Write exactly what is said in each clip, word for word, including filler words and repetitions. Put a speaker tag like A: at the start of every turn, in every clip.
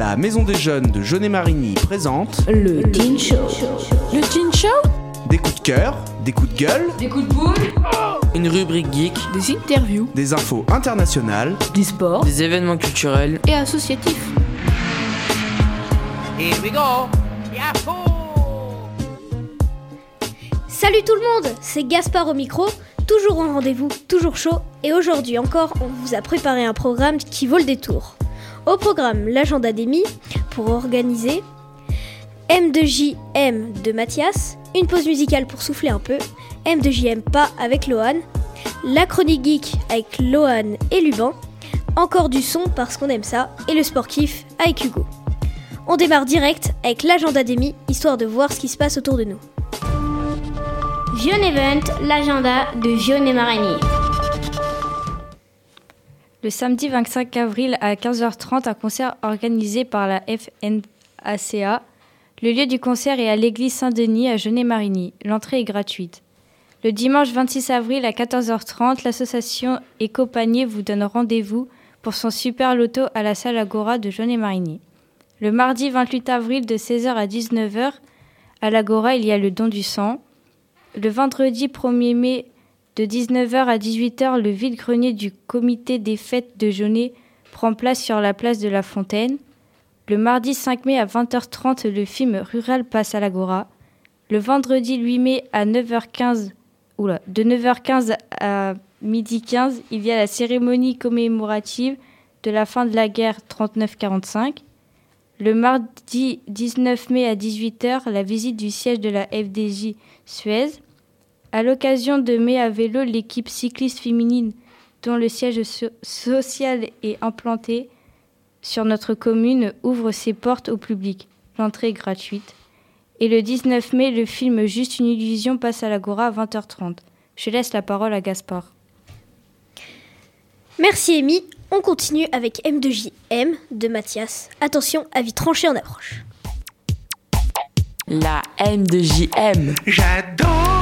A: La Maison des Jeunes de Jaunet-Marigny présente
B: le Teen Show.
C: Le Teen Show ?
A: Des coups de cœur, des coups de gueule,
C: des coups de boule,
D: une rubrique geek,
C: des interviews,
A: des infos internationales,
C: du sport,
D: des événements culturels
C: et associatifs.
E: Here we go. Yahoo!
F: Salut tout le monde, c'est Gaspard au micro, toujours en rendez-vous, toujours chaud, et aujourd'hui encore, on vous a préparé un programme qui vaut le détour. Au programme, l'agenda d'Emmy pour organiser, M deux J M de Mathias, une pause musicale pour souffler un peu, M deux J M pas avec Lohan, la chronique geek avec Lohan et Luban, encore du son parce qu'on aime ça, et le sport kiff avec Hugo. On démarre direct avec l'agenda d'Emmy, histoire de voir ce qui se passe autour de nous.
G: Vion Event, l'agenda de Jaunet-Marigny.
H: Le samedi vingt-cinq avril à quinze heures trente, un concert organisé par la F N A C A. Le lieu du concert est à l'église Saint-Denis à Jaunet-Marigny. L'entrée est gratuite. Le dimanche vingt-six avril à quatorze heures trente, l'association Éco-Panier vous donne rendez-vous pour son super loto à la salle Agora de Jaunet-Marigny. Le mardi vingt-huit avril de seize heures à dix-neuf heures, à l'Agora, il y a le don du sang. Le vendredi premier mai de dix-neuf heures à dix-huit heures, le vide-grenier du comité des fêtes de Jaunet prend place sur la place de la Fontaine. Le mardi cinq mai à vingt heures trente, le film Rural passe à l'Agora. Le vendredi huit mai à neuf heures quinze, oula, de neuf heures quinze à midi quinze, il y a la cérémonie commémorative de la fin de la guerre trente-neuf quarante-cinq. Le mardi dix-neuf mai à dix-huit heures, la visite du siège de la F D J Suez. À l'occasion de Mai à vélo, l'équipe cycliste féminine dont le siège so- social est implanté sur notre commune ouvre ses portes au public. L'entrée est gratuite. Et le dix-neuf mai, le film Juste une illusion passe à l'Agora à vingt heures trente. Je laisse la parole à Gaspard.
F: Merci Amy. On continue avec M deux J M de Mathias. Attention, avis tranché en approche.
D: La M deux J M.
E: J'adore.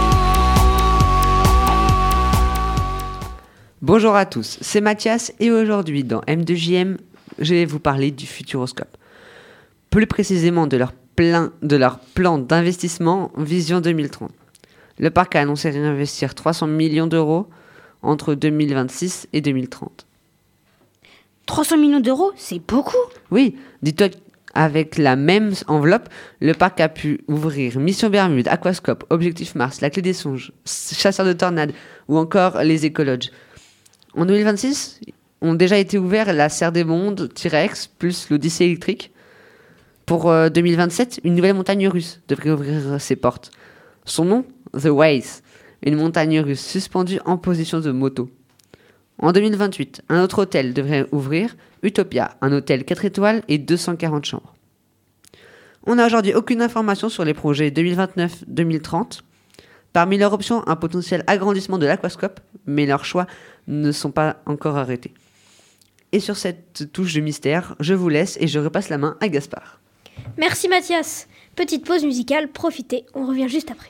I: Bonjour à tous, c'est Mathias et aujourd'hui dans M deux J M, je vais vous parler du Futuroscope. Plus précisément de leur, plein, de leur plan d'investissement Vision deux mille trente. Le parc a annoncé réinvestir trois cents millions d'euros entre deux mille vingt-six et deux mille trente.
B: trois cents millions d'euros, c'est beaucoup.
I: Oui, dis-toi qu'avec la même enveloppe, le parc a pu ouvrir Mission Bermude, Aquascope, Objectif Mars, La Clé des Songes, Chasseurs de Tornades ou encore les Écologes. En deux mille vingt-six, ont déjà été ouverts la Serre des Mondes, T-Rex, plus l'Odyssée électrique. Pour euh, deux mille vingt-sept, une nouvelle montagne russe devrait ouvrir ses portes. Son nom, The Waze, une montagne russe suspendue en position de moto. En deux mille vingt-huit, un autre hôtel devrait ouvrir, Utopia, un hôtel quatre étoiles et deux cent quarante chambres. On n'a aujourd'hui aucune information sur les projets deux mille vingt-neuf deux mille trente. Parmi leurs options, un potentiel agrandissement de l'aquascope, mais leurs choix ne sont pas encore arrêtés. Et sur cette touche de mystère, je vous laisse et je repasse la main à Gaspard.
F: Merci Mathias. Petite pause musicale, profitez, on revient juste après.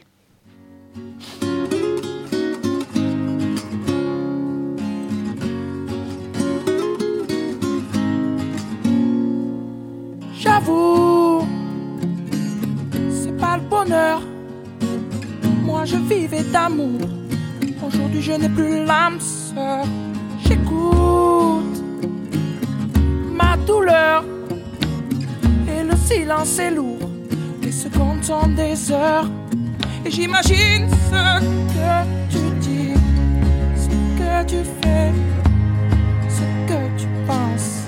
E: J'avoue, c'est pas le bonheur. Moi je vivais d'amour. Aujourd'hui je n'ai plus l'âme sœur. J'écoute ma douleur et le silence est lourd. Les secondes sont des heures et j'imagine ce que tu dis, ce que tu fais, ce que tu penses.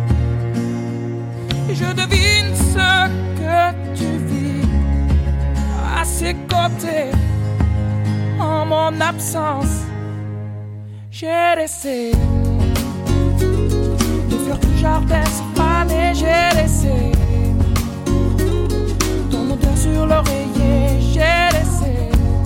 E: Et je devine ce que tu vis à ses côtés. En mon absence, j'ai laissé les fleurs du jardin se faner. J'ai laissé ton odeur sur l'oreiller. J'ai laissé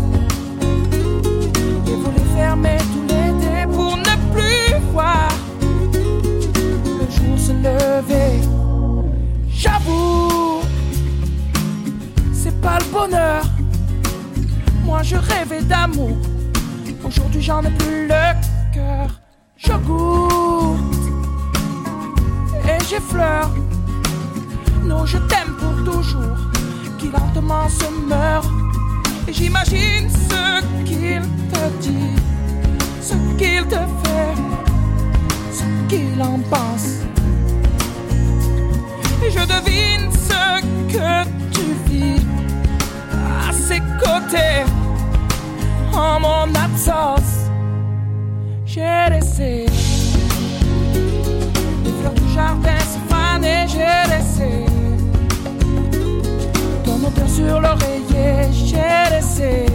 E: les volets fermés tout l'été pour ne plus voir le jour se lever. J'avoue, c'est pas le bonheur. Moi je rêvais d'amour, aujourd'hui j'en ai plus le cœur. Je goûte et j'effleure nous je t'aime pour toujours, qui lentement se meurt. Et j'imagine ce qu'il te dit, ce qu'il te fait, ce qu'il en pense. Et je devine ce que tu vis à ses côtés, en mon absence. J'ai laissé les fleurs du jardin se faner, j'ai laissé ton odeur sur l'oreiller, j'ai laissé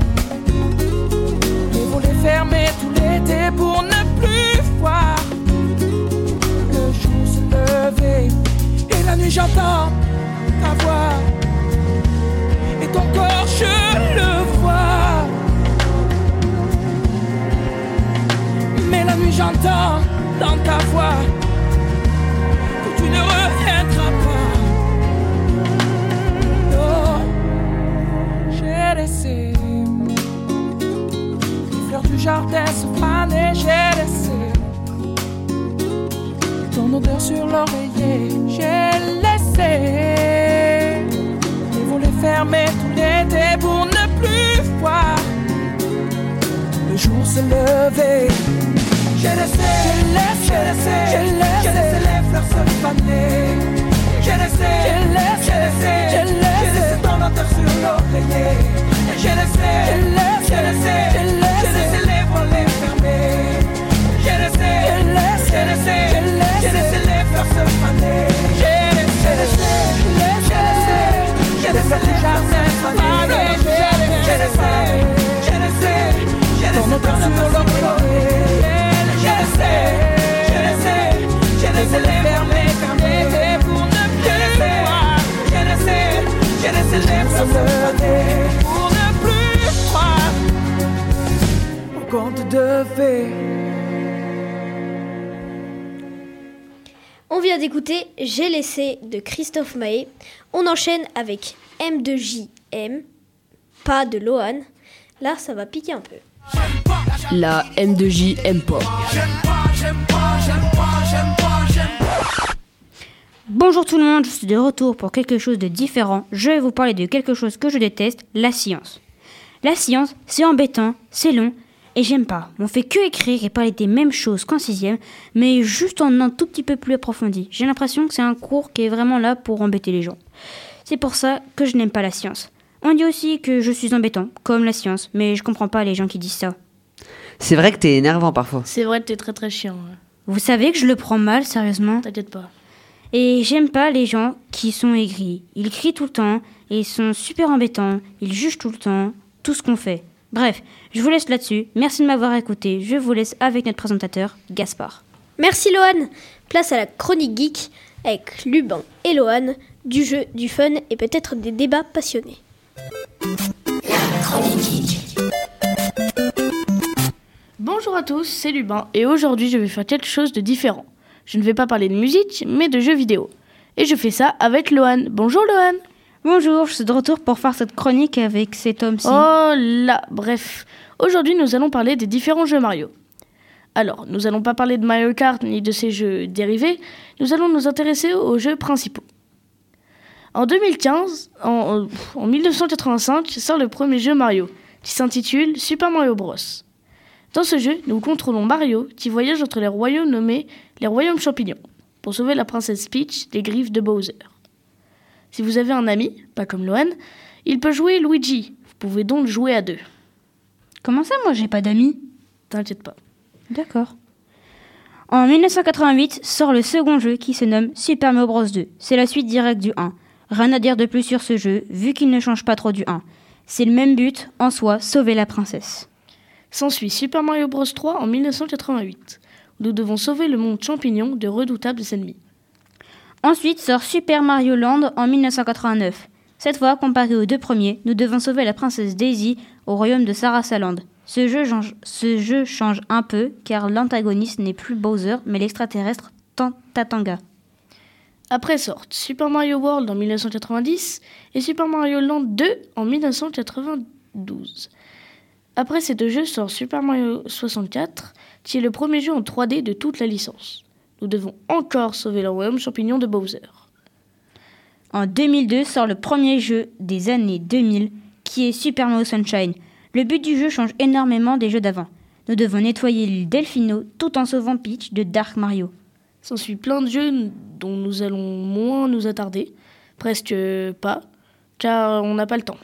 E: les volets fermés tout l'été pour ne plus voir le jour se lever. Et la nuit j'entends ta voix et ton corps je le vois. Mais la nuit j'entends dans ta voix que tu ne reviendras pas. Oh, j'ai laissé les fleurs du jardin se faner, j'ai laissé ton odeur sur l'oreiller, j'ai laissé les volets fermés tout l'été pour ne plus voir le jour se lever. J'ai laissé, j'ai laissé, j'ai laissé, j'ai laissé, j'ai laissé les fleurs se faner. J'ai laissé, j'ai laissé, j'ai laissé, j'ai laissé, j'ai laissé ton odeur sur l'oreiller. J'ai laissé, j'ai laissé, j'ai laissé, j'ai laissé, j'ai laissé les volets fermés. J'ai laissé, j'ai laissé, j'ai laissé, j'ai laissé, j'ai laissé les fleurs se faner. J'ai laissé, j'ai laissé, j'ai laissé, j'ai laissé les jardins se faner. J'ai laissé, j'ai laissé, j'ai laissé ton odeur sur l'oreiller. J'ai laissé, j'ai laissé, j'ai laissé les fermés, fermés pour ne plus voir. J'ai laissé, j'ai laissé les fleurs se faner pour ne plus croire au conte de fées.
F: On vient d'écouter J'ai laissé de Christophe Maé. On enchaîne avec M deux J M, pas de Lohan. Là, ça va piquer un peu.
D: La M deux J aime pas.
B: Bonjour tout le monde, je suis de retour pour quelque chose de différent. Je vais vous parler de quelque chose que je déteste, la science. La science, c'est embêtant, c'est long, et j'aime pas. On fait que écrire et parler des mêmes choses qu'en sixième, mais juste en un tout petit peu plus approfondi. J'ai l'impression que c'est un cours qui est vraiment là pour embêter les gens. C'est pour ça que je n'aime pas la science. On dit aussi que je suis embêtant, comme la science, mais je comprends pas les gens qui disent ça.
I: C'est vrai que t'es énervant parfois.
C: C'est vrai que t'es très très chiant. Ouais.
B: Vous savez que je le prends mal, sérieusement ?
C: T'inquiète pas.
B: Et j'aime pas les gens qui sont aigris. Ils crient tout le temps, et ils sont super embêtants, ils jugent tout le temps, tout ce qu'on fait. Bref, je vous laisse là-dessus. Merci de m'avoir écouté. Je vous laisse avec notre présentateur, Gaspard.
F: Merci Lohan. Place à la chronique geek avec Lubin et Lohan, du jeu, du fun et peut-être des débats passionnés.
C: La chronique geek. Bonjour à tous, c'est Lubin et aujourd'hui je vais faire quelque chose de différent. Je ne vais pas parler de musique, mais de jeux vidéo. Et je fais ça avec Lohan. Bonjour Lohan.
B: Bonjour, je suis de retour pour faire cette chronique avec cet homme-ci.
C: Oh là, bref. Aujourd'hui, nous allons parler des différents jeux Mario. Alors, nous n'allons pas parler de Mario Kart ni de ses jeux dérivés. Nous allons nous intéresser aux jeux principaux. En deux mille quinze, en, en dix-neuf cent quatre-vingt-cinq, sort le premier jeu Mario, qui s'intitule Super Mario Bros. Dans ce jeu, nous contrôlons Mario, qui voyage entre les royaumes nommés les royaumes champignons, pour sauver la princesse Peach des griffes de Bowser. Si vous avez un ami, pas comme Lohan, il peut jouer Luigi. Vous pouvez donc jouer à deux.
B: Comment ça, moi j'ai pas d'amis ?
C: T'inquiète pas.
B: D'accord. En dix-neuf cent quatre-vingt-huit sort le second jeu qui se nomme Super Mario Bros deux. C'est la suite directe du un. Rien à dire de plus sur ce jeu, vu qu'il ne change pas trop du un. C'est le même but, en soi, sauver la princesse.
C: S'ensuit Super Mario Bros trois en dix-neuf cent quatre-vingt-huit. Où nous devons sauver le monde champignon de redoutables ennemis.
B: Ensuite sort Super Mario Land en dix-neuf cent quatre-vingt-neuf. Cette fois, comparé aux deux premiers, nous devons sauver la princesse Daisy au royaume de Sarasaland. Ce jeu, change, ce jeu change un peu, car l'antagoniste n'est plus Bowser, mais l'extraterrestre Tatanga.
C: Après sortent Super Mario World en dix-neuf cent quatre-vingt-dix et Super Mario Land deux en dix-neuf cent quatre-vingt-douze. Après ces deux jeux sort Super Mario soixante-quatre, qui est le premier jeu en trois D de toute la licence. Nous devons encore sauver le royaume champignon de Bowser.
B: En deux mille deux sort le premier jeu des années deux mille, qui est Super Mario Sunshine. Le but du jeu change énormément des jeux d'avant. Nous devons nettoyer l'île Delfino tout en sauvant Peach de Dark Mario.
C: S'ensuit plein de jeux dont nous allons moins nous attarder, presque pas, car on n'a pas le temps.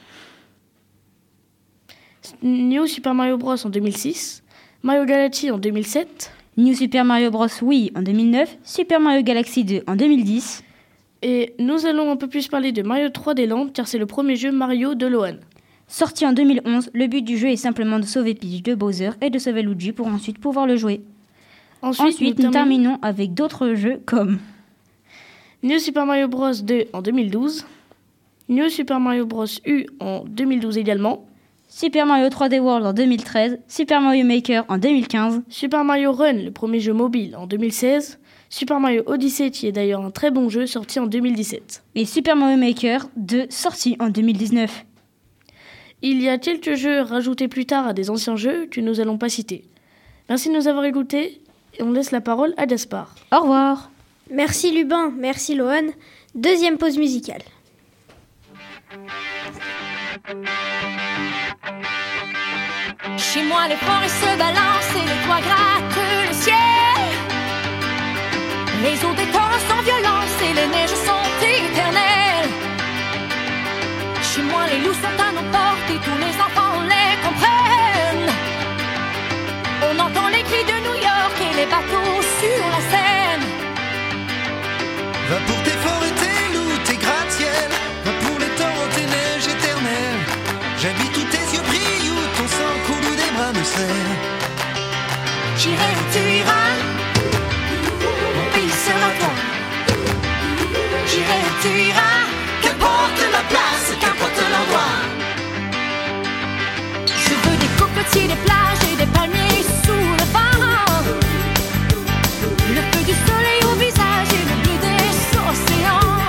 C: New Super Mario Bros en deux mille six, Mario Galaxy en deux mille sept,
B: New Super Mario Bros Wii en deux mille neuf, Super Mario Galaxy deux en deux mille dix.
C: Et nous allons un peu plus parler de Mario trois D Land, car c'est le premier jeu Mario de Lohan.
B: Sorti en deux mille onze, le but du jeu est simplement de sauver Peach de Bowser et de sauver Luigi pour ensuite pouvoir le jouer. Ensuite, Ensuite nous, nous terminons avec d'autres jeux comme
C: New Super Mario Bros deux en deux mille douze, New Super Mario Bros U en deux mille douze également,
B: Super Mario trois D World en deux mille treize, Super Mario Maker en deux mille quinze,
C: Super Mario Run, le premier jeu mobile, en deux mille seize, Super Mario Odyssey, qui est d'ailleurs un très bon jeu, sorti en deux mille dix-sept.
B: Et Super Mario Maker deux, sorti en deux mille dix-neuf.
C: Il y a quelques jeux rajoutés plus tard à des anciens jeux que nous n'allons pas citer. Merci de nous avoir écoutés et on laisse la parole à Gaspard.
B: Au revoir.
F: Merci Lubin, merci Lohan. Deuxième pause musicale.
J: Chez moi, les forêts se balancent et les toits grattent le ciel. Les eaux des torrents sont violentes et les neiges sont éternelles. Chez moi, les loups sont à nos portes et tous les enfants les comprennent. On entend les cris de New York et les bateaux sur la Seine.
K: Va pour tes forêts, tes loups, tes gratte-ciel. Va pour les torrents, tes neiges éternelles. J'habite où tes yeux brillent, où ton sang coule, où des bras me serrent.
J: J'irai où tu iras, mon pays sera toi. J'irai où tu iras, qu'importe la place, qu'importe l'endroit. Je veux des cocotiers, des plages et des palmiers sous le vent. Le feu du soleil au visage et le bleu des océans.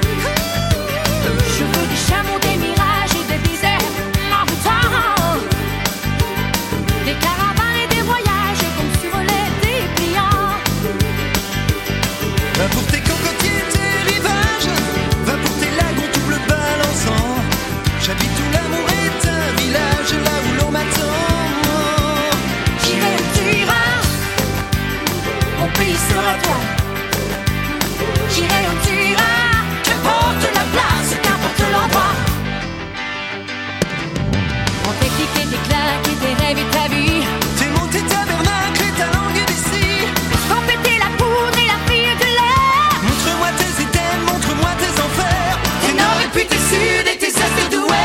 J: Je veux des chameaux, des mirages et des déserts envoûtants. Des caravanes et des voyages comme sur les dépliants.
K: Va pour tes cocotiers, tes rivages. Va pour tes lagons tout bleu balançant. J'habite où l'amour est un village, là où l'on m'attend.
J: J'irai où tu iras, mon pays sera toi. J'irai où tu iras, qu'importe la place, qu'importe l'endroit. On fait cliquer tes claques et tes rêves et ta vie.
K: Tes mots, tes tabernacles et ta langue d'ici.
J: Sans péter la poudre et la fille de l'air.
K: Montre-moi tes items, montre-moi tes enfers.
J: Tes nord et puis tes sud et tes est et d'ouest.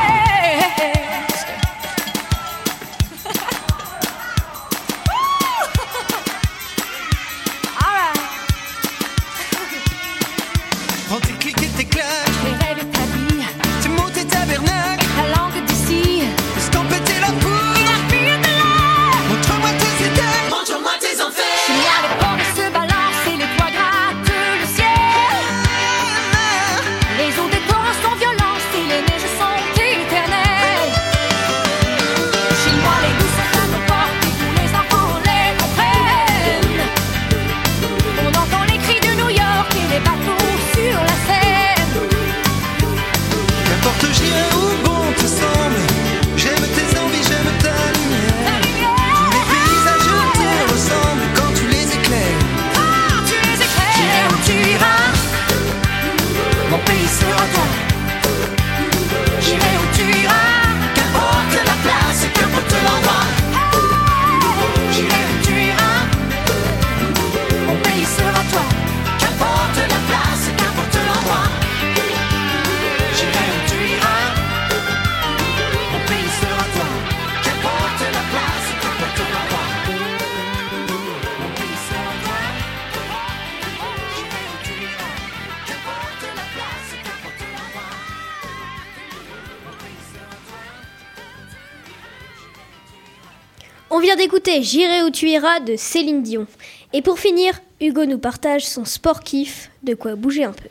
K: Prends tes clics et tes claques.
J: Tes rêves et ta vie.
K: Tes mots, tes tabernacles.
J: Ta langue d'ici.
K: Sans péter la poudre
J: et la fille de l'air.
K: Montre-moi tes items,
J: montre-moi tes enfers. Chez moi les forêts se balancent et les toits grattent le ciel. Les eaux des torrents sont violentes et les neiges sont éternelles. Chez moi les loups sont à nos portes et tous les enfants les comprennent. On entend les cris de New York et les bateaux sur la Seine.
K: Qu'importe j'irai où bon te semble. J'aime tes envies, j'aime ta lumière. Tous les paysages te ressemblent quand tu les éclaires.
J: Quand tu les éclaires. J'irai où tu iras, mon pays sera toi. J'irai où tu iras, qu'importe la place, qu'importe l'endroit. J'irai où tu iras, mon pays sera toi. Qu'importe la place, qu'importe l'endroit. J'irai où tu iras, mon pays sera toi. Qu'importe la place, qu'importe l'endroit. Mon pays sera toi. J'irai où tu iras, qu'importe la place, qu'importe l'endroit. Mon pays sera toi.
F: On vient d'écouter J'irai où tu iras de Céline Dion. Et pour finir, Hugo nous partage son sport kiff, de quoi bouger un peu.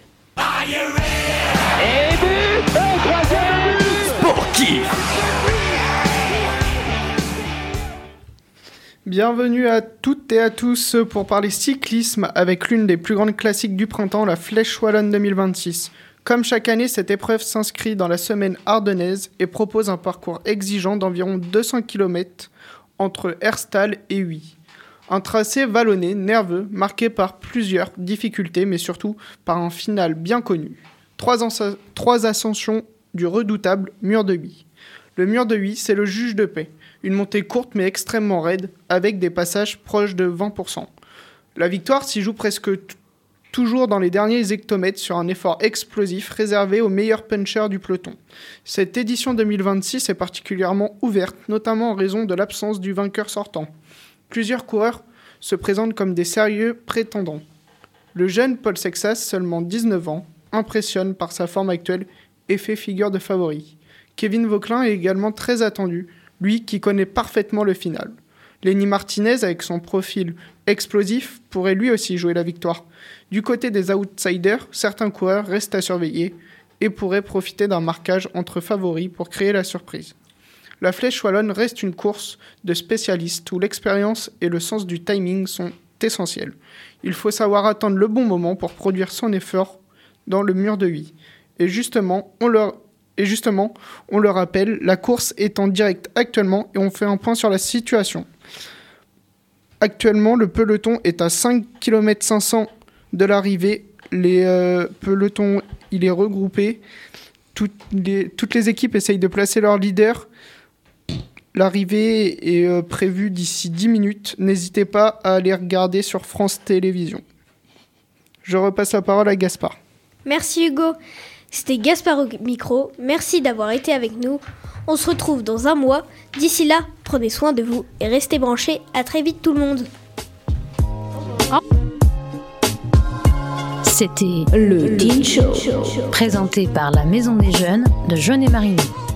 L: Bienvenue à toutes et à tous pour parler cyclisme avec l'une des plus grandes classiques du printemps, la Flèche Wallonne deux mille vingt-six. Comme chaque année, cette épreuve s'inscrit dans la semaine ardennaise et propose un parcours exigeant d'environ deux cents kilomètres entre Herstal et Huy. Un tracé vallonné, nerveux, marqué par plusieurs difficultés, mais surtout par un final bien connu. Trois, ans- trois ascensions du redoutable mur de Huy. Le mur de Huy, c'est le juge de paix. Une montée courte mais extrêmement raide, avec des passages proches de vingt pour cent. La victoire s'y joue presque t- toujours dans les derniers hectomètres sur un effort explosif réservé aux meilleurs punchers du peloton. Cette édition deux mille vingt-six est particulièrement ouverte, notamment en raison de l'absence du vainqueur sortant. Plusieurs coureurs se présentent comme des sérieux prétendants. Le jeune Paul Sexas, seulement dix-neuf ans, impressionne par sa forme actuelle et fait figure de favori. Kevin Vauquelin est également très attendu, lui qui connaît parfaitement le final. Lenny Martinez, avec son profil explosif, pourrait lui aussi jouer la victoire. Du côté des outsiders, certains coureurs restent à surveiller et pourraient profiter d'un marquage entre favoris pour créer la surprise. La Flèche Wallonne reste une course de spécialistes où l'expérience et le sens du timing sont essentiels. Il faut savoir attendre le bon moment pour produire son effort dans le mur de Huy. Et justement, on le, et justement, on le rappelle, la course est en direct actuellement et on fait un point sur la situation. Actuellement, le peloton est à cinq kilomètres cinq cents de l'arrivée. Les euh, pelotons, il est regroupé. Toutes les, toutes les équipes essayent de placer leur leader. L'arrivée est euh, prévue d'ici dix minutes. N'hésitez pas à aller regarder sur France Télévisions. Je repasse la parole à Gaspard.
F: Merci Hugo. C'était Gaspard au micro. Merci d'avoir été avec nous. On se retrouve dans un mois. D'ici là, prenez soin de vous et restez branchés. À très vite tout le monde.
M: C'était le Teen Show, présenté par la Maison des Jeunes de Jeunet-Marigny.